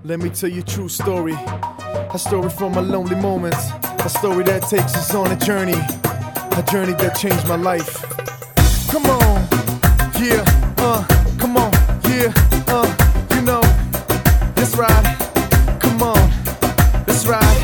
Let me tell you a true story. A story from my lonely moments. A story that takes us on a journey. A journey that changed my life. Come on, yeah, come on, yeah, you know, let's ride. Come on, let's ride,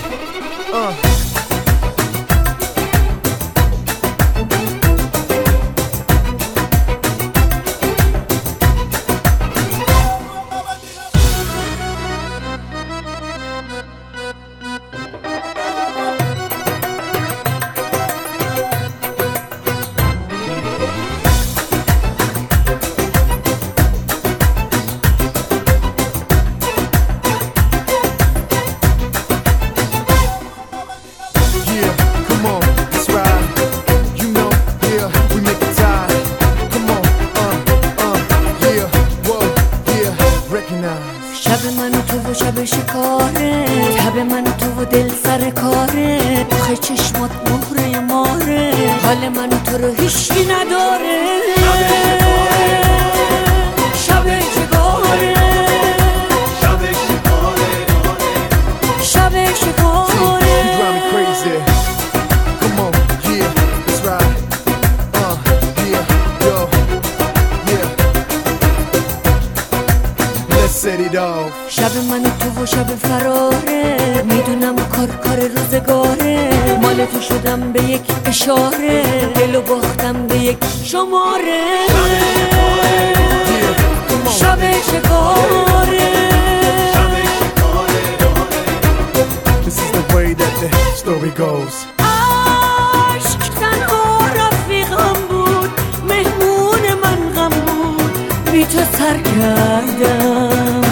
شب من و تو و شب شکاره تب من و تو و دل سر کاره آخه چشمات مهره ماره حال من و تو رو هیچکی نداره شب شکاره شب شکاره شب من و تو و شب فراره میدونم کار روزگاره مال تو شدم به یک اشاره دلو باختم به یک شماره شب شکاره This is the way that the story goes. عشق تنها رفیقم بود مهمون من غم بود بی تو سر کردم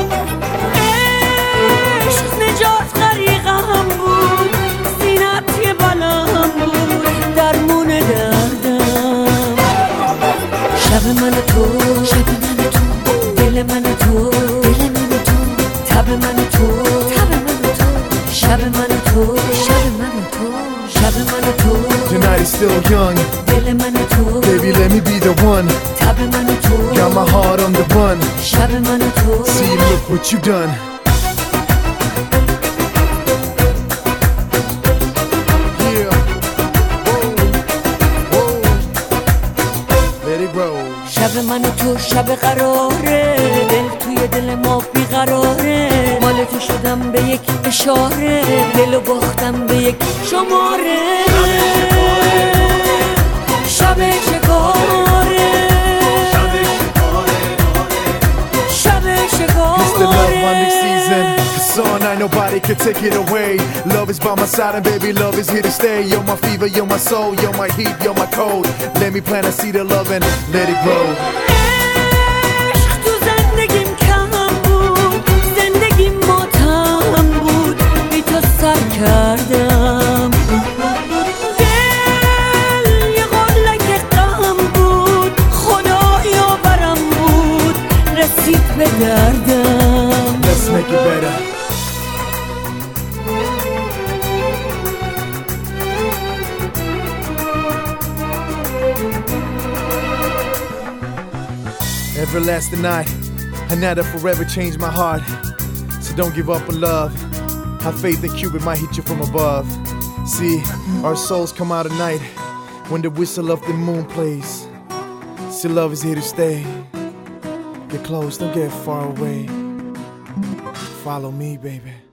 شب من و تو شب من و تو دل من و تو دل من و تو تب من و تو تب من و تو شب من و تو شب من و تو شب من و تو The night is still young. دل من و تو Baby let me be the one. تب من و تو Got my heart on the run. شب من و تو See look what you done. شب من و تو شب قراره دل توی دل ما بیقراره مال تو شدم به یک اشاره دلو باختم به یک شماره شب شکاره شب شکاره It's the love hunting season. It's on night, nobody can take it away. Love is by my side and baby love is here to stay. You're my fever, you're my soul, you're my heat, you're my cold. Let me plant a seed of love and let it grow. عشق تو زندگیم کم بود زندگیم ماتم بود بی تو سر کردم دل یه قلک غم بود خدایا برم بود رسید به دردم Let's make it better. Everlasting night, a night that forever changed my heart. So don't give up on love. Have faith that Cupid might hit you from above. See, our souls come out at night when the whistle of the moon plays. See, love is here to stay. Get close, don't get far away. Follow me, baby.